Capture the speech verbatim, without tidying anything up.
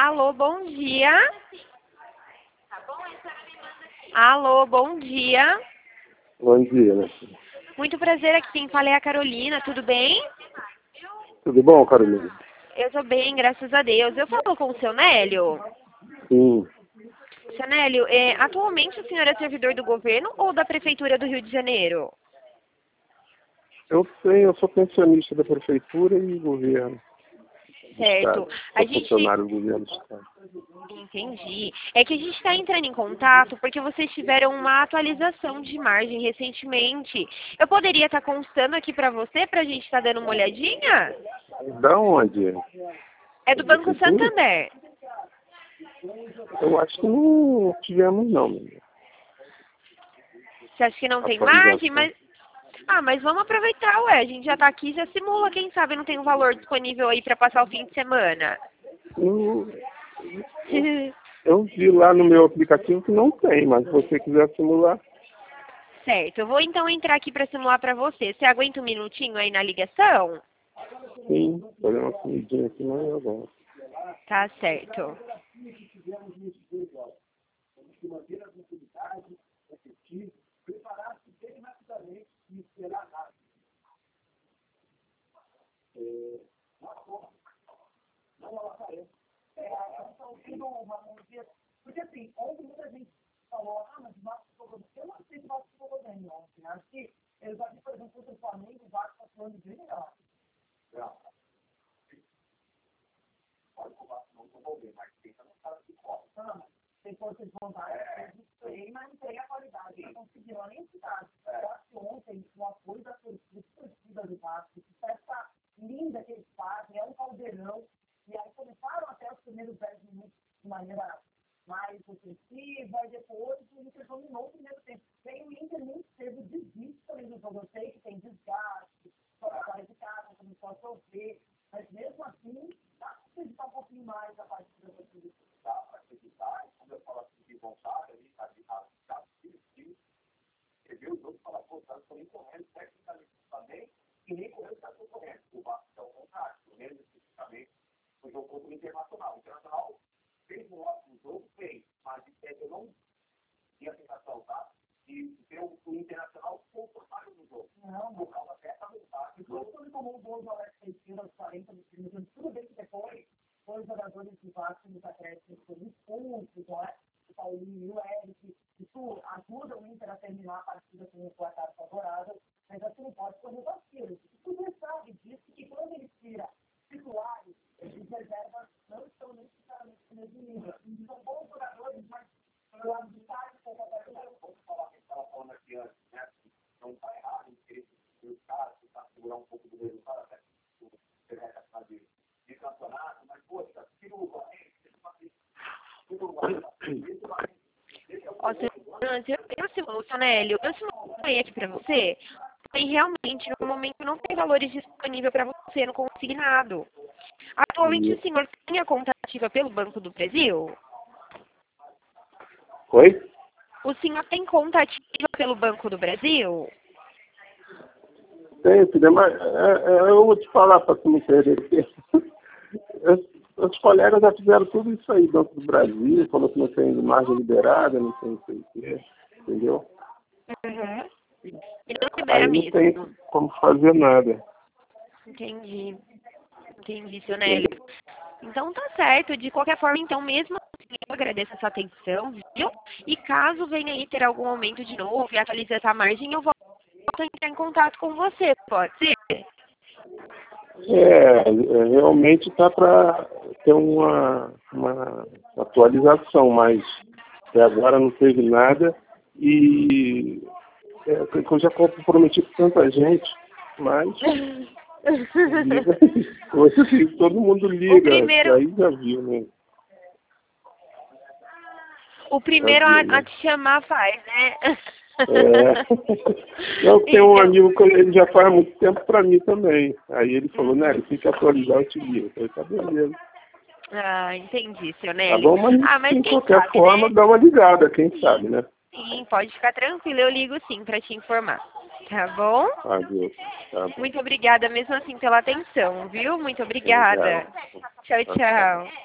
Alô, bom dia. Alô, bom dia. Bom dia, né? Muito prazer, aqui quem fala é a Carolina, tudo bem? Tudo bom, Carolina? Eu tô bem, graças a Deus. Eu falo com o seu Nélio? Sim. Seu Nélio, é, atualmente o senhor é servidor do governo ou da Prefeitura do Rio de Janeiro? Eu sei, eu sou pensionista da Prefeitura e governo. Certo. A Sou gente... funcionário do governo do Estado. Entendi. É que a gente está entrando em contato porque vocês tiveram uma atualização de margem recentemente. Eu poderia estar constando aqui para você, para a gente estar dando uma olhadinha? Da onde? É do Banco Prefeitura? Santander. Eu acho que não tivemos, não. Menina. Você acha que não tem Atualização. margem? Mas... Ah, mas vamos aproveitar, ué. A gente já está aqui, já simula. Quem sabe não tem um valor disponível aí para passar o fim de semana. Eu, eu vi lá no meu aplicativo que não tem, mas se você quiser simular. Certo. Eu vou então entrar aqui para simular para você. Você aguenta um minutinho aí na ligação? Sim, fazer uma comidinha aqui, mas eu gosto. Tá certo. Porque assim, ontem muita gente falou, ah, mas o Vasco ficou bem. Eu não sei se o Vasco ficou bem ontem. Acho que eles aqui, por exemplo, contra o Flamengo, o Vasco está falando bem melhor. Pode o Vasco não ficou bem, mas tem que não sabe que corre. Não, tem força de vontade, tem, mas não tem a qualidade. Não conseguiram nem cidade. Eu acho que ontem, o apoio da torcida do Vasco, que festa linda que eles fazem, é um caldeirão. E aí começaram até os primeiros dez minutos de maneira mais ofensiva, e depois o Inter dominou o primeiro tempo. Tem o Inter muito cedo desiste também do jogo. Eu sei que tem desgaste, fora de casa, começou a sofrer, mas mesmo assim, dá para acreditar um pouquinho mais a partida do time. Dá para acreditar, e quando eu falo assim de vontade, ali, tá de rasgar, você vê o jogo e fala, pô, tá nem correndo tecnicamente também, e nem correndo tá correndo. O Vasco é o contrário, pelo menos especificamente, o jogo contra o Internacional. O Internacional fez um ótimo jogo, fez, mas eu não tinha a sensação, tá? De ver o, o Internacional confortável no jogo. Não, por causa dessa vontade. O jogo quando tomou um gol do Alex Teixeira aos quarenta do time, tudo bem que depois, os jogadores do Vasco nos acréscimos foram expulsos, não é? O Paulinho e o Eric, isso ajuda o Inter a terminar a partida com um placar favorável, mas assim não pode correr vacilo. Você sabe disso, que quando ele tira titulares, os reservas não estão necessariamente no mesmo nível. São bons jogadores, mas pelo lado de cá, eu vou falar que estava falando aqui antes, né? Não está errado em querer que os caras tentar segurar um pouco do resultado, até que você vai gastar de, de campeonato, mas, poxa, tira o Flamengo, tira o Flamengo. Ó, seu, eu, eu simulo, seu Nélio, eu simulei aqui pra você, e realmente no momento não tem valores disponíveis para você no consignado. Atualmente o senhor tem a conta ativa pelo Banco do Brasil? Oi? O senhor tem conta ativa pelo Banco do Brasil? Tem, filha, mas é, é, eu vou te falar para tu não perder tempo. Os colegas já fizeram tudo isso aí, Banco do Brasil, falou que não tem margem liberada, não tem não sei o quê, entendeu? Uhum. E não libera Aí não mesmo. tem como fazer nada. Entendi. Entendi, seu Nélio. Então tá certo. De qualquer forma, então, mesmo assim, eu agradeço a sua atenção, viu? E caso venha aí ter algum aumento de novo e atualizar essa margem, eu volto a entrar em contato com você, pode ser? É, realmente tá para ter uma, uma atualização, mas até agora não teve nada e é, eu já comprometi com tanta gente, mas liga, hoje todo mundo liga, O primeiro, aí já viu, né? o primeiro Já a, viu, né? a te chamar faz, né? É. Eu tenho um Então, amigo que ele já faz muito tempo para mim também. Aí ele falou, né, tem que atualizar o te ligo. Eu falei, tá beleza. ah, entendi, seu Tá Nélio. bom, mas Ah, mas de quem qualquer sabe, forma, né? dá uma ligada, quem sabe, né? Sim, pode ficar tranquilo, eu ligo sim pra te informar. Tá bom? Adeus. Tá bom. Muito obrigada mesmo assim pela atenção, viu? Muito Obrigado. obrigada. Tchau, Tchau, tchau. tchau.